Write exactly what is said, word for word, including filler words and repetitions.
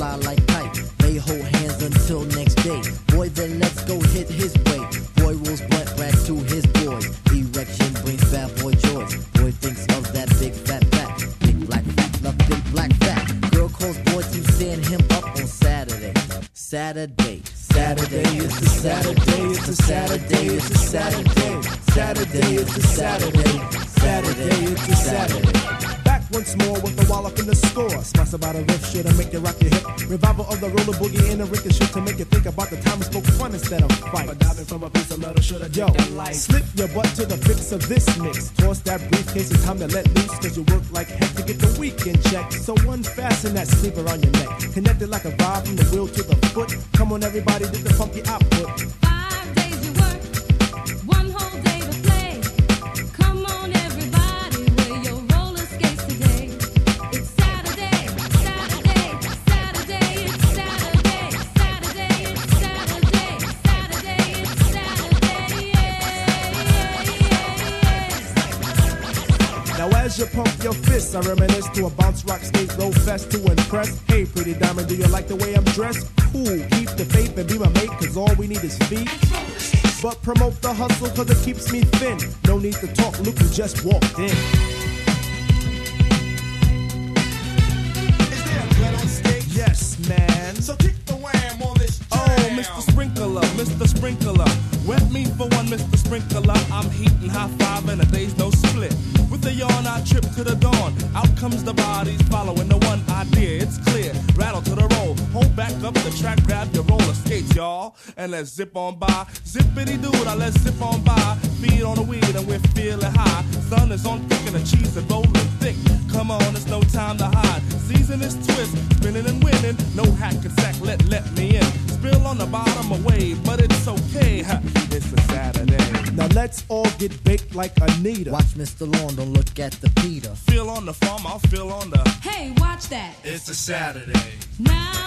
fly like kite. They hold hands until next day. Boy, then let's go hit his way. Boy rolls blunt back to his boys. Erection brings bad boy joys. Boy thinks of that big fat fat. Big black fat, love big black fat. Girl calls boy to stand him up on Saturday. Saturday. Saturday is the Saturday. It's a Saturday. It's a Saturday. Saturday is the Saturday. Saturday is the Saturday. Back once more with the wallop in the score. Smash about a riff shit to make you rock your hip. Revival of the roller boogie and the ricochet to make you think about the time we spoke fun instead of fight. But diving from a piece of metal should have. Yo, slip your butt to the fix of this mix. Toss that briefcase, it's time to let loose. Cause you work like heck to get the weekend check. So unfasten that sleeper on your neck. Connected like a vibe from the wheel to the foot. Come on everybody, get the funky output. Five days you work, one whole day to play. Come on everybody, wear your roller skates today. It's Saturday, Saturday, Saturday, it's Saturday, Saturday, it's Saturday, Saturday, it's Saturday, yeah, yeah, yeah. Now as you pump your fists, I reminisce to a bounce rock skate roll fest to impress. Hey pretty diamond, do you like the way I'm dressed? Cool, keep the faith and be my mate, cause all we need is feet. But promote the hustle cause it keeps me thin. No need to talk, look who just walked in. Is there a gun on stage? Yes, man. So kick the wham on this jam. Oh, Mister Sprinkler, Mister Sprinkler. Wet me for one, Mister Sprinkler. I'm heating high five and a day's no split. With a yawn, I trip to the dawn. Out comes the bodies following the one idea. It's clear. Rattle to the roll. Hold back up the track, grab your roller skates, y'all. And let's zip on by. Zippity dude, I let's zip on by. Feed on the weed and we're feeling high. Sun is on thick and the cheese is rolling thick. Come on, it's no time to hide. Season is twist, spinning and winning. No hack and sack, let let me in. Spill on the bottom away, but it's okay. It's a Saturday. Now let's all get baked like Anita. Watch Mister Lawn, don't look at the Peter. Feel on the farm, I'll feel on the. Hey, watch that. It's a Saturday. Now